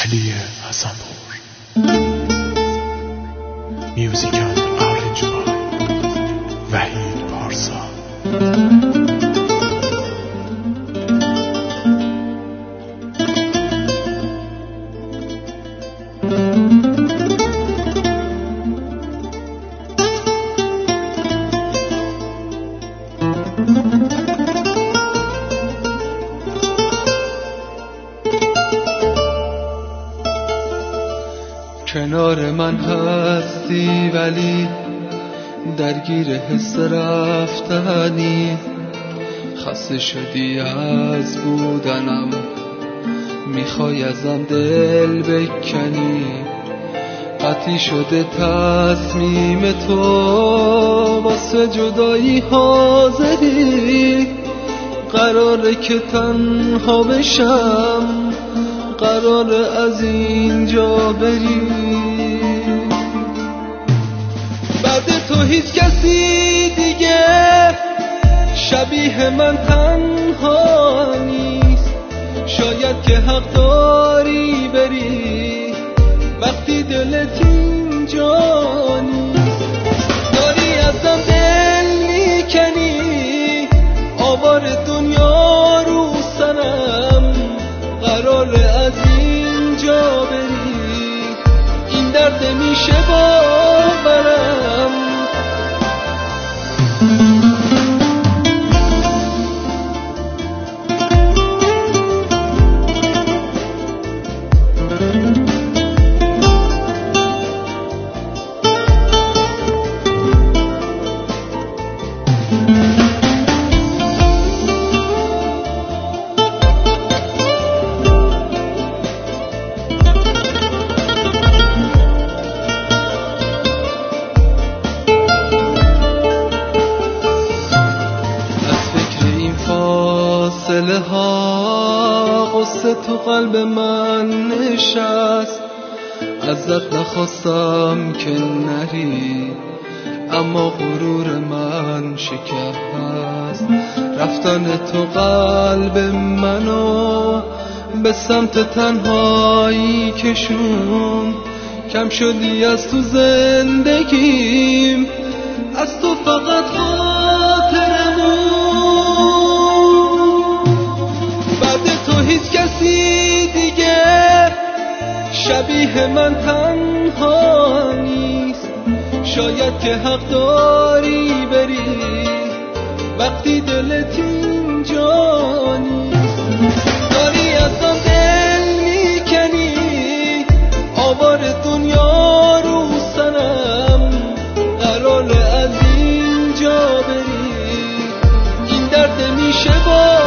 علی حسن‌پور. میوزیک اند آرنج بای وحید پارسا. کنار من هستی ولی درگیر حس رفتنی، خسته شدی از بودنم، میخوای ازم دل بکنی، قطعی شده تصمیم تو، واسه جدایی حاضری، قراره که تنها بشم، قراره از اینجا بری. بعد تو هیچ کسی دیگه شبیه من تنها نیست، شاید که حق داری بری وقتی دلت اینجا نیست. داری ازم دل میکنی، آوار دنیا رو سرم، قراره از اینجا بری، این درد میشه باورم. فاصله ها قصه تو قلب من نشست، ازت نخواستم که نری، اما غرور من شکست. رفتن تو قلب منو به سمت تنهایی کشون، کم شدی از تو زندگیم، از تو فقط خاطرمون. هیچ کسی دیگه شبیه من تنها نیست، شاید که حق داری بری وقتی دلت اینجا نیست. داری ازم دل میکنی، آوار دنیا رو سرم، قراره از اینجا بری، این درد میشه